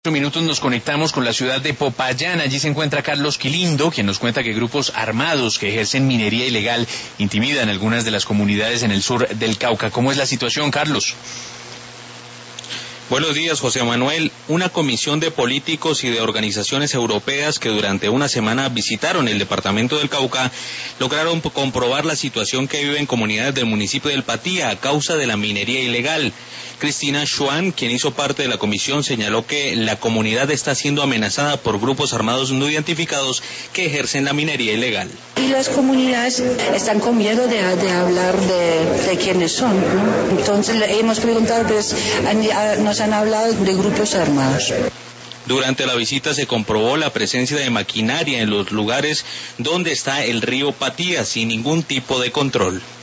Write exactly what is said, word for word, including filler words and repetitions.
Minutos nos conectamos con la ciudad de Popayán. Allí se encuentra Carlos Quilindo, quien nos cuenta que grupos armados que ejercen minería ilegal intimidan algunas de las comunidades en el sur del Cauca. ¿Cómo es la situación, Carlos? Buenos días, José Manuel. Una comisión de políticos y de organizaciones europeas que durante una semana visitaron el departamento del Cauca lograron comprobar la situación que viven comunidades del municipio del Patía a causa de la minería ilegal. Cristina Schwan, quien hizo parte de la comisión, señaló que la comunidad está siendo amenazada por grupos armados no identificados que ejercen la minería ilegal. Y las comunidades están con miedo de, de hablar de, de quiénes son, ¿no? Entonces hemos preguntado, pues, han, nos han hablado de grupos armados. Durante la visita se comprobó la presencia de maquinaria en los lugares donde está el río Patía sin ningún tipo de control.